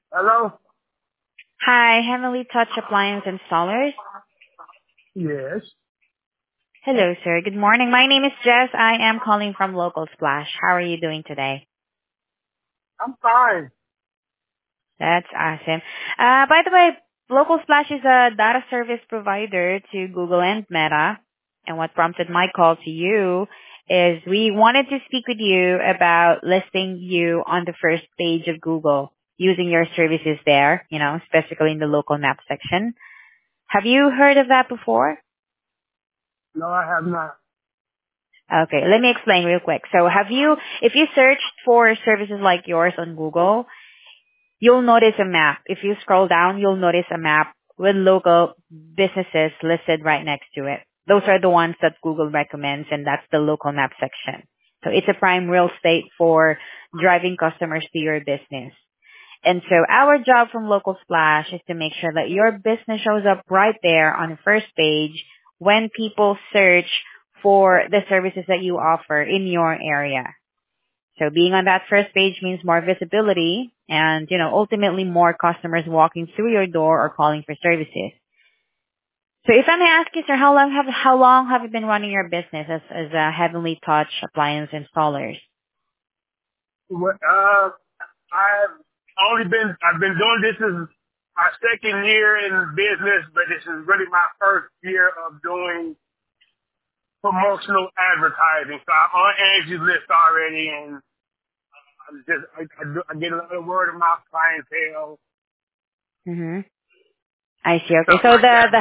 Hello? Hi, Heavenly Touch Appliance Installers. Yes. Hello, sir. Good morning. My name is Jess. I am calling from Local Splash. How are you doing today? I'm fine. That's awesome. By the way, Local Splash is a data service provider to Google and Meta. And what prompted my call to you is we wanted to speak with you about listing you on the first page of Google using your services there, specifically in the local map section. Have you heard of that before? No, I have not. Okay, let me explain real quick. So if you searched for services like yours on Google, you'll notice a map. If you scroll down, you'll notice a map with local businesses listed right next to it. Those are the ones that Google recommends, and that's the local map section. So it's a prime real estate for driving customers to your business. And so our job from Local Splash is to make sure that your business shows up right there on the first page when people search for the services that you offer in your area. So being on that first page means more visibility and, ultimately more customers walking through your door or calling for services. So if I may ask you, sir, how long have you been running your business as a Heavenly Touch appliance installers? What, I've been doing this is my second year in business, but this is really my first year of doing promotional advertising. So I'm on Angie's list already, and I get a lot of word of mouth clientele, Mm-hmm. I see. Okay. stuff So like that. the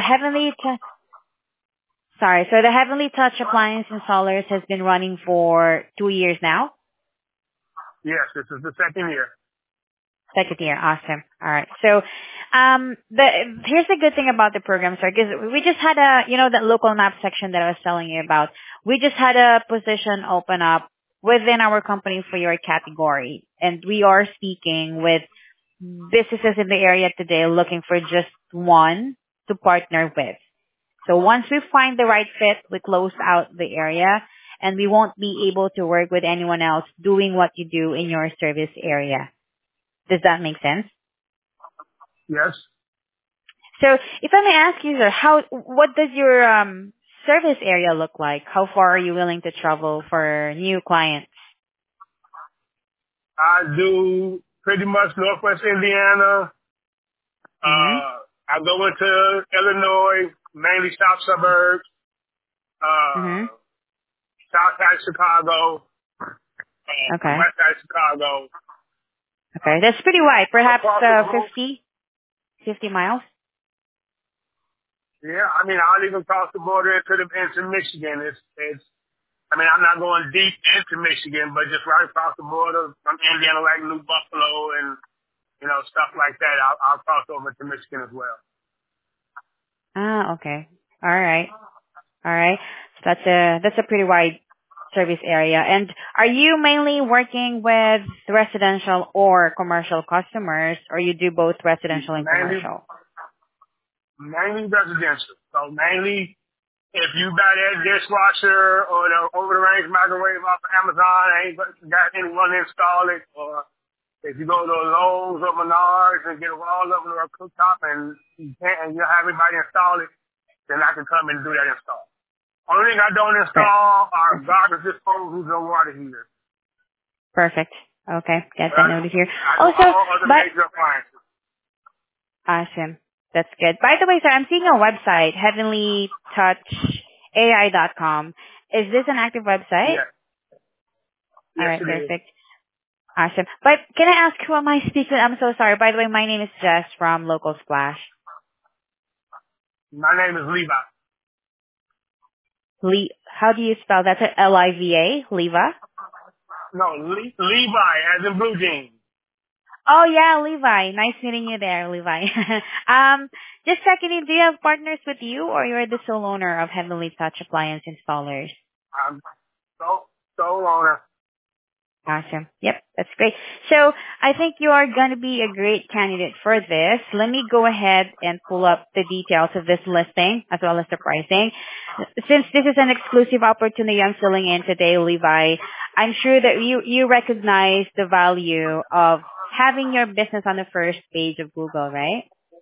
Heavenly Touch appliance installers has been running for 2 years now. Yes, this is the second year. Second year. Awesome. All right. So, here's the good thing about the program, sir, because we just had that local map section that I was telling you about. We just had a position open up within our company for your category. And we are speaking with businesses in the area today looking for just one to partner with. So once we find the right fit, we close out the area and we won't be able to work with anyone else doing what you do in your service area. Does that make sense? Yes. So if I may ask you, sir, what does your service area look like? How far are you willing to travel for new clients? I do pretty much Northwest Indiana. Mm-hmm. I go into Illinois, mainly south suburbs, Mm-hmm. south side of Chicago, Okay. west side of Chicago, Okay. That's pretty wide. Perhaps across the globe. 50 miles? Yeah, I mean, I'll even cross the border into Michigan. I'm not going deep into Michigan, but just right across the border from Indiana, like New Buffalo and, stuff like that. I'll cross over to Michigan as well. Ah, okay. All right. All right. So that's a pretty wide service area. And are you mainly working with residential or commercial customers, or you do both residential and Mainly, commercial? mainly residential. So mainly if you buy that dishwasher or the over-the-range microwave off of Amazon, ain't got anyone to install it, or if you go to Lowe's or Menards and get a wall up or a cooktop and you have everybody install it, then I can come and do that install. Only thing I don't Per- install are garbage disposals and water heaters. Perfect. Okay. Get But that I do, noted here. I do Also, all other but major appliances. awesome. That's good. By the way, sir, I'm seeing your website, heavenlytouchai.com. Is this an active website? Yes. All Yes, right. it is. Perfect. Awesome. But can I ask who am I speaking with? I'm so sorry. By the way, my name is Jess from Local Splash. My name is Levi. How do you spell that? Liva? Leva? No, Levi, as in blue jeans. Oh yeah, Levi. Nice meeting you there, Levi. Just checking in. Do you have partners with you, or you're the sole owner of Heavenly Touch Appliance Installers? I'm sole owner. Awesome. Yep, that's great. So I think you are going to be a great candidate for this. Let me go ahead and pull up the details of this listing as well as the pricing. Since this is an exclusive opportunity I'm filling in today, Levi, I'm sure that you recognize the value of having your business on the first page of Google, right?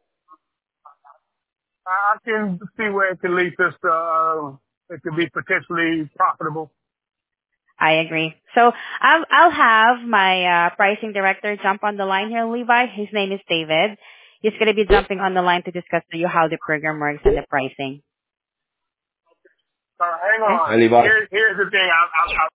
I can see where it can lead us to, it could be potentially profitable. I agree. So I'll have my pricing director jump on the line here, Levi. His name is David. He's going to be jumping on the line to discuss to you how the program works and the pricing. Hang Okay? on. Hi, Levi. Here's the thing.